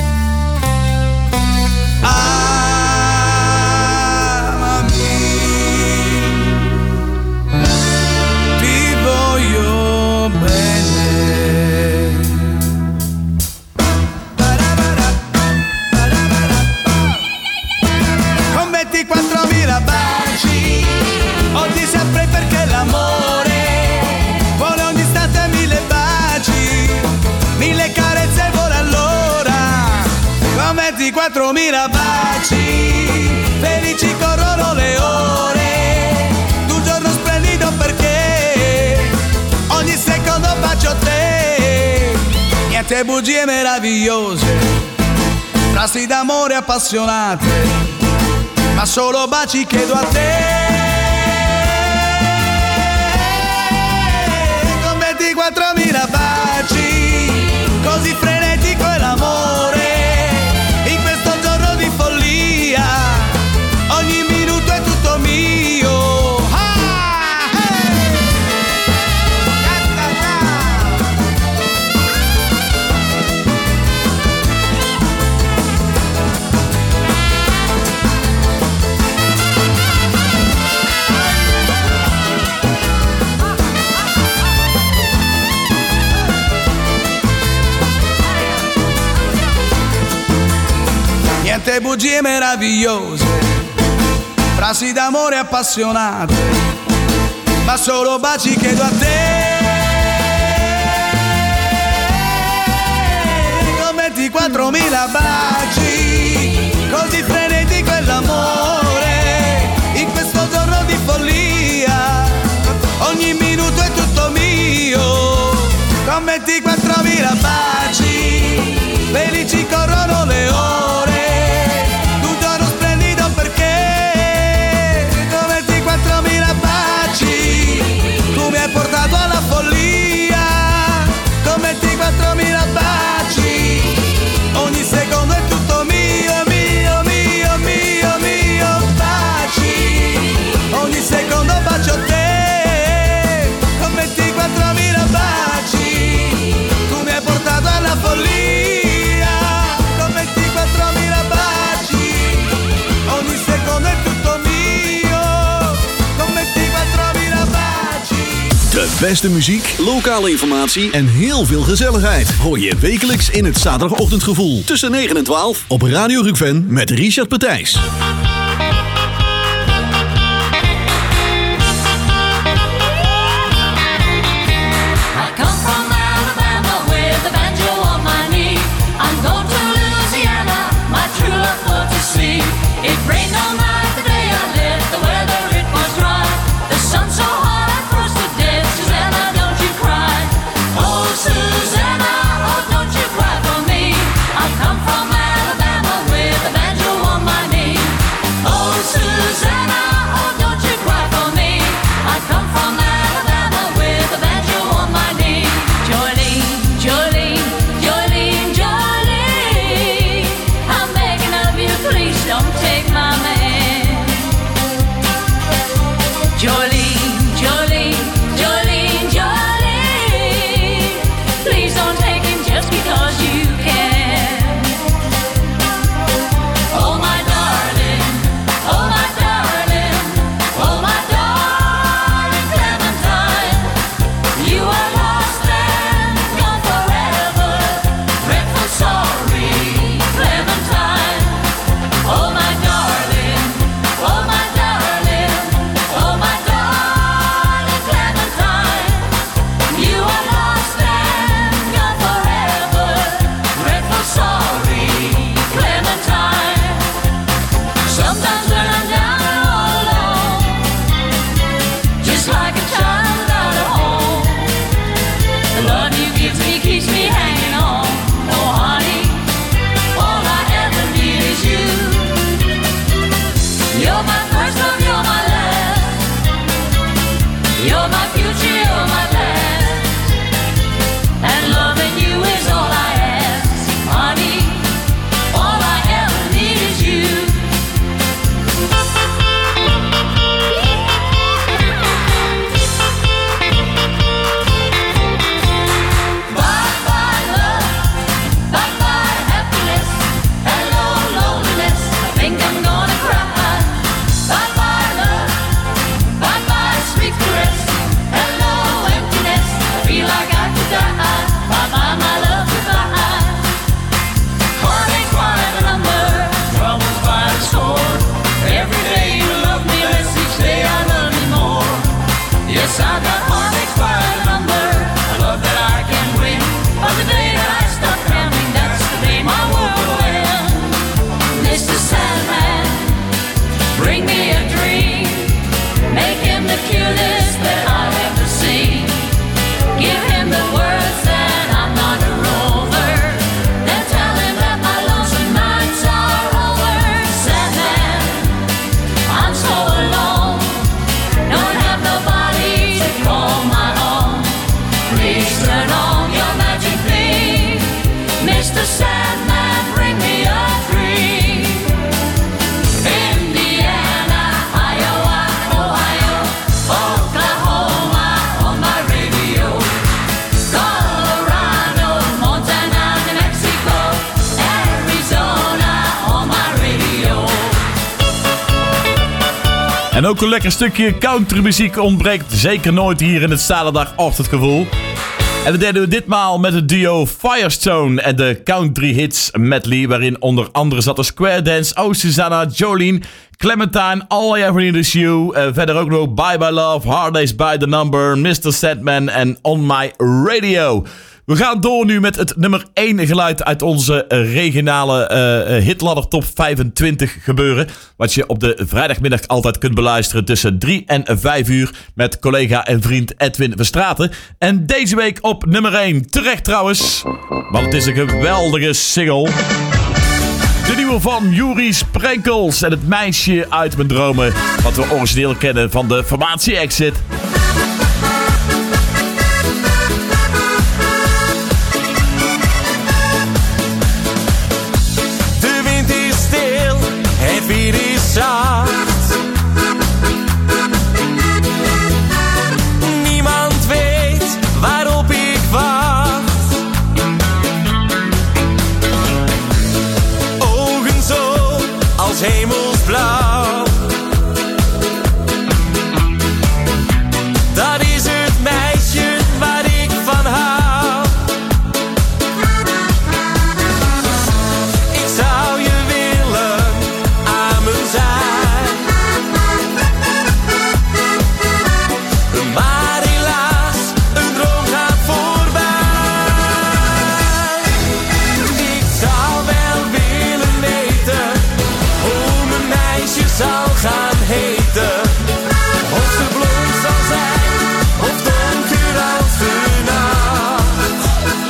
S12: quattromila baci, felici corrono le ore, un giorno splendido perché ogni secondo bacio te, niente bugie meravigliose, frasi d'amore appassionate, ma solo baci chiedo a te, con ventiquattromila baci, così frenetico è l'amore. Ogni minuto è tutto mio. Ah, hey. Niente bugie meravigliose, frasi d'amore appassionate, ma solo baci chiedo a te.
S16: ventiquattromila baci, così frenetico è l'amore, in questo giorno di follia, ogni minuto è tutto mio, con ventiquattromila baci, felici corrono le ore, un giorno splendido perché, con ventiquattromila baci, tu mi hai portato alla follia, con ventiquattromila baci, ogni secondo è tutto mio, mio, mio, mio, mio, baci, ogni secondo bacio te, con ventiquattromila baci, tu mi hai portato alla follia, con ventiquattromila baci, ogni secondo è tutto mio, con ventiquattromila baci.
S4: De beste muziek, lokale informatie en heel veel gezelligheid hoor je wekelijks in het zaterdagochtendgevoel. Tussen negen en twaalf op Radio Rukven met Richard Petijs.
S3: It rained all night the day I left, the weather it was dry. The sun so hot I froze to death. Susanna, don't you cry. Oh, Susanna, oh, don't you cry for me. I've come from Alabama with a banjo on my knee. Oh, Susanna, oh, don't you cry for me. I've come from Alabama with a banjo on my knee. Jolene, Jolene, Jolene, Jolene, I'm begging of you, please don't take my man. Jolene, Jolene, Jolene, Jolene, please don't take him just because you can. Oh my darling, oh my darling, oh my darling Clementine, you are lost and gone forever. Dreadful sorry, Clementine. Oh my darling, oh my darling, oh my darling Clementine, you are lost and gone forever. Dreadful sorry, Clementine. Sometimes when I'm down and all alone, just like a child without a home, the love you give me keeps me hanging on. Oh honey, all I ever need is you. You're my first love, you're my last. You're my future, you're my past. And loving you is all I ask. Honey, all I ever need is you. Bye bye love, bye bye happiness. Hello loneliness, I think I'm gonna cry. Bye bye love, bye bye sweet caress. Hello emptiness, I feel like I could die. Bye bye my love, goodbye. Heartache by the number, troubles by the score. Every day you love me less, each day I love you more. Yes, I got heartaches by the number, a love that I can win. But the day that I stop counting, that's the day my world will end. Mister Sandman, bring me a dream. Make him the cutest that I've ever seen. Give him the words that I'm not a rover. Then tell him that my lonesome nights are over. Sandman, I'm so alone. Don't have nobody to call my own. Please turn on your magic beam. Mister Sandman, bring me a dream. Indiana, Iowa, Ohio, Oklahoma on my radio. Colorado, Montana, New Mexico, Arizona on my radio.
S13: En ook een lekker stukje countrymuziek ontbreekt zeker nooit hier in het zaterdagochtendgevoel. En dat deden we ditmaal met het duo Firestone en de Country Hits medley, waarin onder andere zat de Square Dance, Oh Susanna, Jolene, Clementine, All I Ever Need Is You. Uh, verder ook nog Bye Bye Love, Hard Days by the Number, mister Sandman en On My Radio. We gaan door nu met het nummer één geluid uit onze regionale uh, hitladder top vijfentwintig gebeuren. Wat je op de vrijdagmiddag altijd kunt beluisteren tussen drie en vijf uur met collega en vriend Edwin Verstraeten. En deze week op nummer één, terecht trouwens, want het is een geweldige single. De nieuwe van Juri Sprenkels en het meisje uit mijn dromen, wat we origineel kennen van de formatie Exit.
S12: Weer is zacht. Niemand weet waarop ik wacht. Ogen zo als hemelsblauw. Dat is het meisje waar ik van hou. Ik zou je willen zijn. Maar helaas, een droom gaat voorbij. Ik zou wel willen weten hoe mijn meisje zal gaan heten. Of ze blond zal zijn, of donker als de nacht.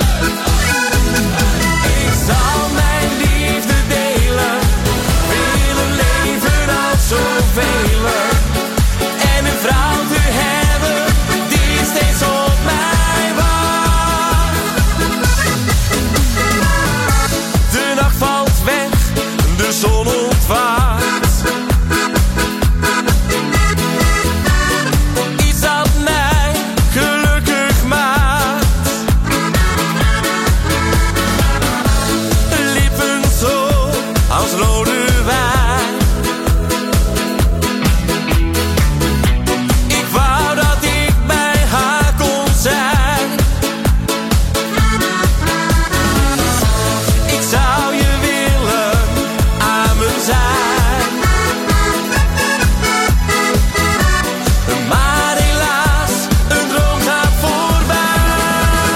S12: Ik zal mijn liefde delen, willen leven als zoveel. En een vrouw te hebben die steeds op mij wacht. De nacht valt weg, de zon ontwaakt. Iets dat mij gelukkig maakt. Lippen zo als rode wijn. Ik wou dat ik bij haar kon zijn. Ik zou je willen aan me zijn. Maar helaas, een droom gaat voorbij.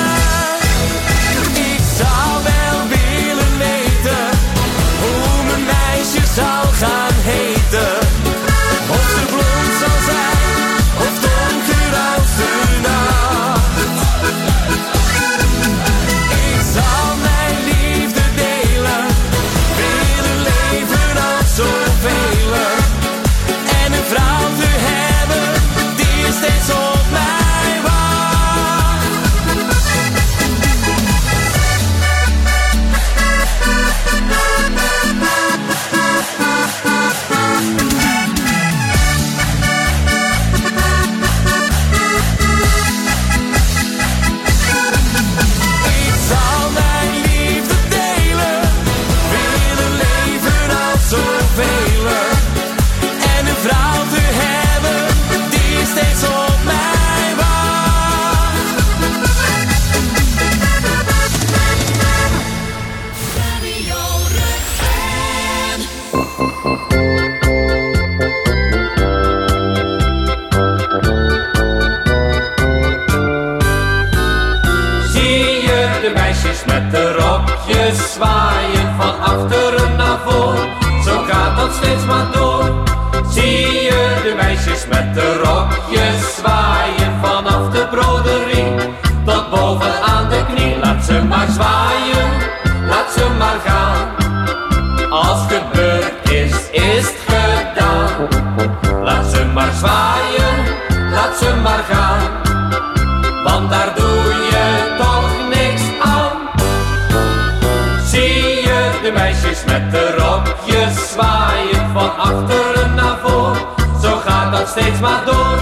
S12: Ik zou wel willen weten hoe mijn meisje zal gaan heten. Of ze blond zal zijn, of donker als de nacht. Ik zal mijn liefde delen, willen leven als zoveel. En een vrouw te hebben die steeds op mij wacht. Ik zal mijn liefde delen, willen leven als zoveel. En een vrouw te hebben die steeds op mij wacht. Radio Rukven.
S17: Zie je de meisjes met de rokjes zwaaien van achteren naar voor? Zo gaat dat steeds maar door. Zie je de meisjes met de rokjes zwaaien vanaf de broderie tot boven aan de knie? Laat ze maar zwaaien, laat ze maar gaan. Als het gebeurd is, is het gedaan. Laat ze maar zwaaien, laat ze maar gaan. Want daar doe je toch niks aan. Zie je de meisjes met de rokjes zwaaien van achteren naar voor? Zo gaat dat steeds maar door.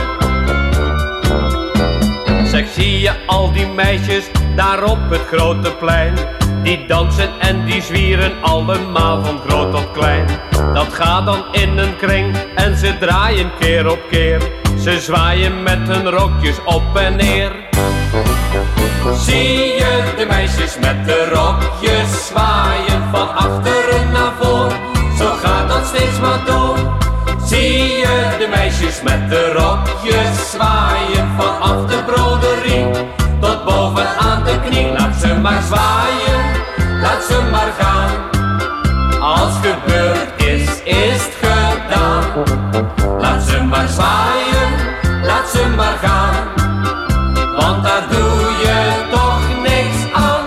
S17: Zeg, zie je al die meisjes daar op het grote plein? Die dansen en die zwieren allemaal van groot tot klein. Dat gaat dan in een kring en ze draaien keer op keer. Ze zwaaien met hun rokjes op en neer. Zie je de meisjes met de rokjes zwaaien van achteren naar voor? Zo gaat dat steeds maar door. Zie je de meisjes met de rokjes zwaaien vanaf de broderie tot boven aan de knie? maar zwaaien, laat ze maar gaan. Als gebeurd is, is het gedaan. Laat ze maar zwaaien, laat ze maar gaan. Want daar doe je toch niks aan.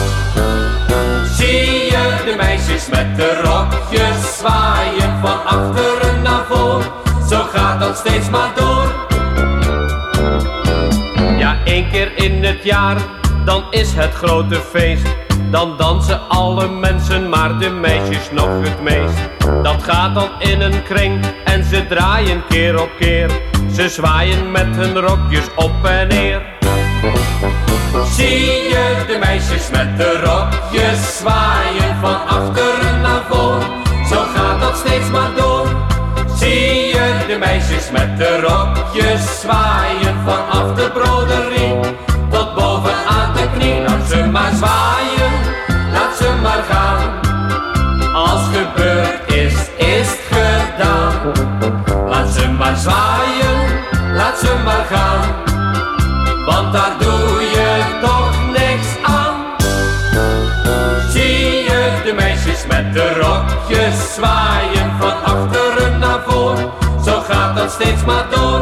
S17: Zie je de meisjes met de rokjes zwaaien van achteren naar voor. Zo gaat dat steeds maar door. Ja, één keer in het jaar, dan is het grote feest. Dan dansen alle mensen, maar de meisjes nog het meest. Dat gaat dan in een kring en ze draaien keer op keer. Ze zwaaien met hun rokjes op en neer. Zie je de meisjes met de rokjes zwaaien van achteren naar voor. Zo gaat dat steeds maar door. Zie je de meisjes met de rokjes zwaaien vanaf de broderie tot boven aan de knie. Laat ze maar zwaaien, laat ze maar gaan. Als gebeurd is, is het gedaan. Laat ze maar zwaaien, laat ze maar gaan. Want daar doe je toch niks aan. Zie je de meisjes met de rokjes zwaaien van achteren naar voor. Zo gaat dat steeds maar door.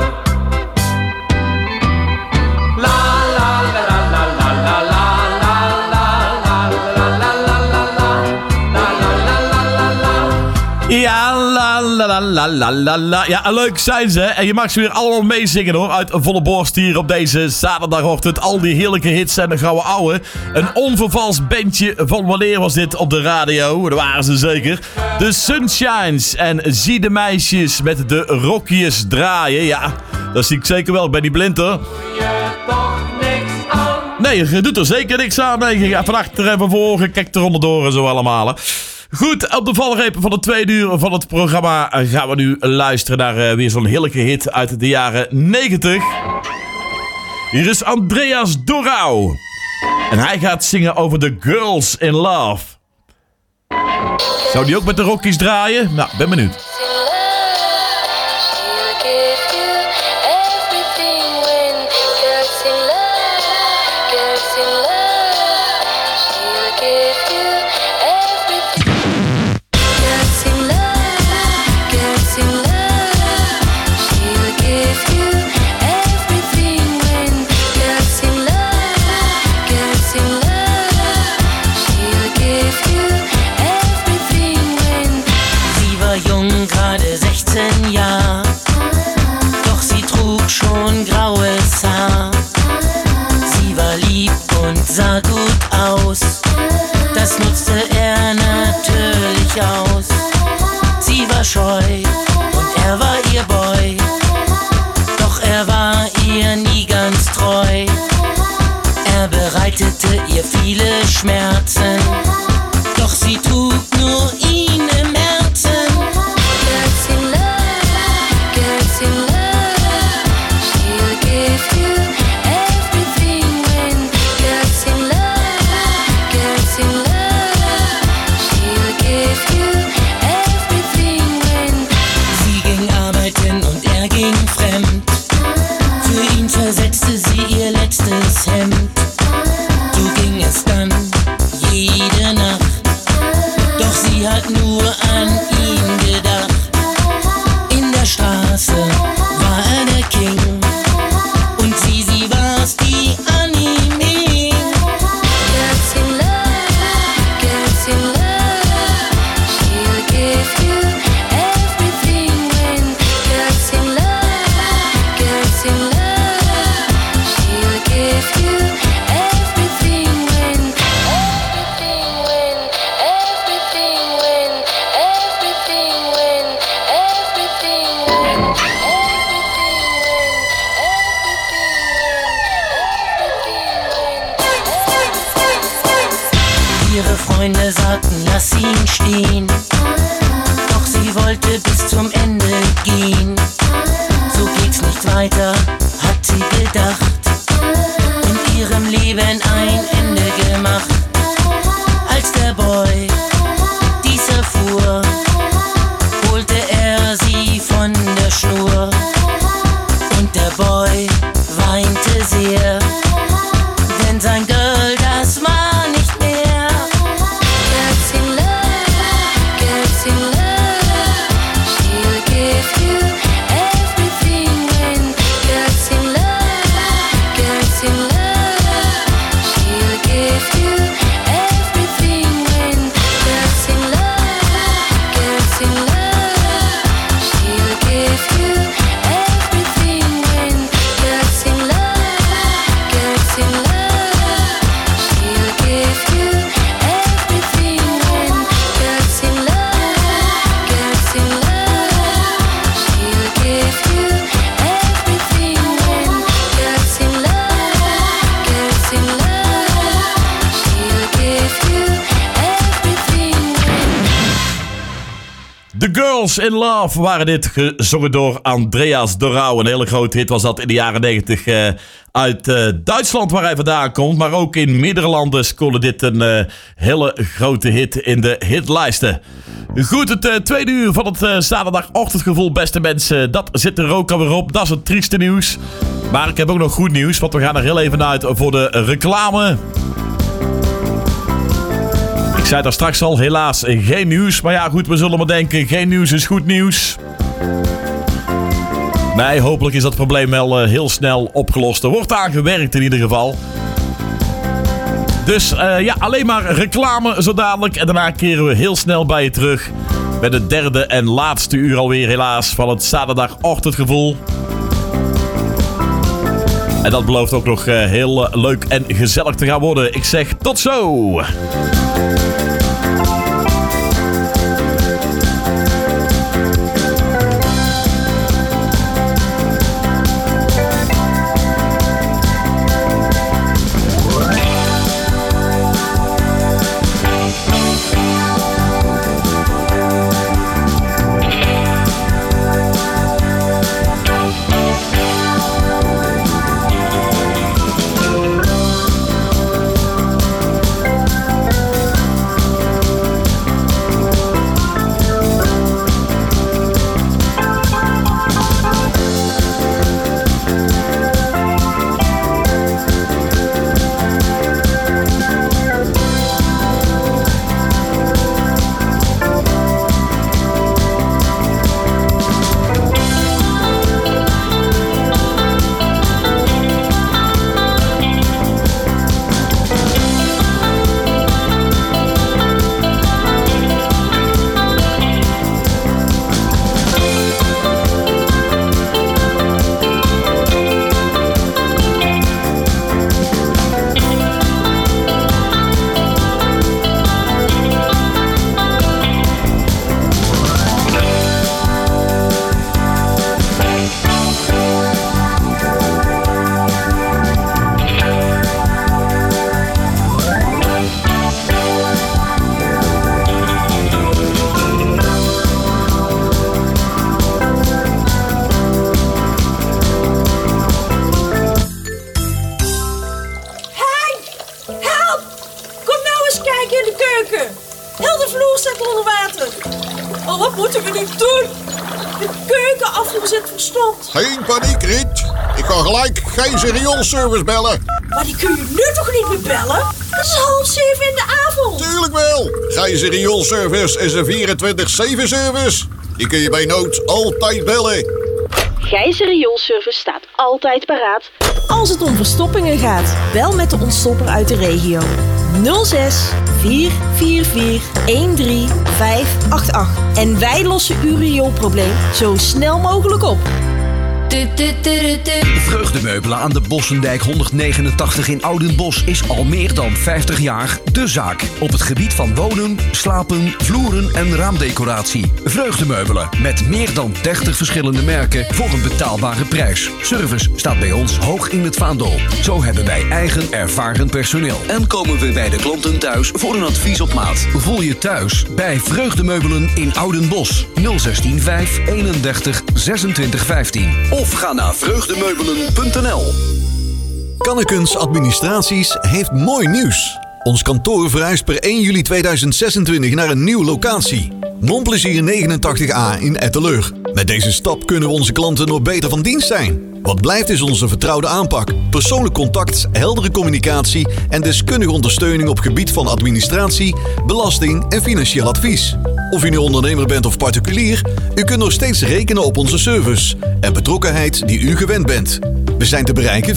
S17: La la la la la la la la la la la la la la la.
S13: Ja, la la la la la la la. Ja, leuk zijn ze. En je mag ze weer allemaal meezingen hoor. Uit een volle borst hier op deze zaterdagochtend. Al die heerlijke hits en de gouden ouwe. Een onvervals bandje van wanneer was dit op de radio? Daar waren ze zeker. De Sunshines. En zie de meisjes met de rokjes draaien. Ja, dat zie ik zeker wel. Ik ben niet blind hoor. Nee, je doet er zeker niks aan. Nee, je gaat van achter en van voren. Kijk er onderdoor en zo allemaal. Hè. Goed, op de valreep van de tweede uur van het programma gaan we nu luisteren naar uh, weer zo'n heerlijke hit uit de jaren negentig. Hier is Andreas Dorau. En hij gaat zingen over The Girls in Love. Zou die ook met de rokjes draaien? Nou, ben benieuwd.
S20: Sah gut aus, das nutzte er natürlich aus. Sie war scheu und er war ihr Boy, doch er war ihr nie ganz treu. Er bereitete ihr viele Schmerzen, doch sie trug nur ihn im Herzen. Girls in love, girls in love, she'll give you everything when girls in love, girls in love, she'll give you everything when. Sie ging arbeiten und er ging fremd, für ihn versetzte sie ihr letztes Hemd. So ging es dann jede Nacht, doch sie hat nur an ihn gedacht. In der Straße war er der King und sie, sie war's, die an ihm hing. Girls in love, girls in love, she'll give you everything when. Girls in love, girls in love, she'll give you everything when. Everything when, everything when, everything when, everything when, everything when, ihre Freunde sagten, lass ihn stehen, doch sie wollte bis zum Ende gehen. So geht's nicht weiter, hat sie gedacht, in ihrem Leben ein Ende gemacht. Als der Boy dies erfuhr, holte er sie von der Schnur. Und der Boy weinte sehr, denn sein Girl, das war
S13: Girls in Love waren dit, gezongen door Andreas de Rauw. Een hele grote hit was dat in de jaren negentig uh, uit uh, Duitsland, waar hij vandaan komt. Maar ook in meerdere landen scoorde dit een uh, hele grote hit in de hitlijsten. Goed, het uh, tweede uur van het uh, zaterdagochtendgevoel, beste mensen. Dat zit er ook alweer op. Dat is het trieste nieuws. Maar ik heb ook nog goed nieuws, want we gaan er heel even uit voor de reclame. Ik zei daar straks al, helaas geen nieuws. Maar ja, goed, we zullen maar denken, geen nieuws is goed nieuws. Nee, hopelijk is dat probleem wel uh, heel snel opgelost. Er wordt aan gewerkt in ieder geval. Dus uh, ja, alleen maar reclame zo dadelijk. En daarna keren we heel snel bij je terug. Met het derde en laatste uur alweer helaas van het zaterdagochtendgevoel. En dat belooft ook nog uh, heel uh, leuk en gezellig te gaan worden. Ik zeg tot zo!
S21: Geen paniek, Riet. Ik kan gelijk Gijzer rioolservice bellen.
S22: Maar die kun je nu toch niet meer bellen? Het is half zeven in de avond.
S21: Tuurlijk wel. Gijzer rioolservice is een vierentwintig zeven service. Die kun je bij nood altijd bellen.
S23: Gijzer rioolservice staat altijd paraat.
S9: Als het om verstoppingen gaat, bel met de ontstopper uit de regio. nul zes vier vier vier een drie vijf acht acht. En wij lossen uw rioolprobleem zo snel mogelijk op.
S1: Vreugdemeubelen aan de Bossendijk honderdnegenentachtig in Oudenbosch is al meer dan vijftig jaar de zaak. Op het gebied van wonen, slapen, vloeren en raamdecoratie. Vreugdemeubelen met meer dan dertig verschillende merken voor een betaalbare prijs. Service staat bij ons hoog in het vaandel. Zo hebben wij eigen ervaren personeel. En komen we bij de klanten thuis voor een advies op maat. Voel je thuis bij Vreugdemeubelen in Oudenbosch. nul zestien vijf eenendertig zesentwintig vijftien. Of ga naar vreugdemeubelen punt n l.
S4: Kannekens Administraties heeft mooi nieuws. Ons kantoor verhuist per één juli tweeduizend zesentwintig naar een nieuwe locatie. Montplezier negenentachtig A in Etteleur. Met deze stap kunnen we onze klanten nog beter van dienst zijn. Wat blijft is onze vertrouwde aanpak, persoonlijk contact, heldere communicatie en deskundige ondersteuning op gebied van administratie, belasting en financieel advies. Of u nu ondernemer bent of particulier, u kunt nog steeds rekenen op onze service en betrokkenheid die u gewend bent. We zijn te bereiken